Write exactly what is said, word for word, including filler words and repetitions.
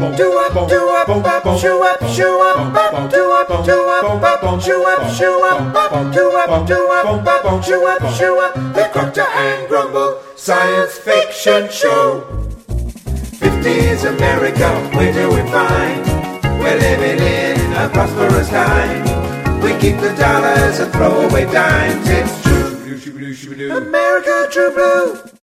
Do up, do up, up, shoo up, shoo up, up, do up, do up, up, shoo up, shoo up, up, do up, do up, up, shoo up, shoo up. The Croctor and Grumble Science Fiction Show. fifties America, where do we find? We're living in a prosperous time. We keep the dollars and throw away dimes. It's true. America, true blue.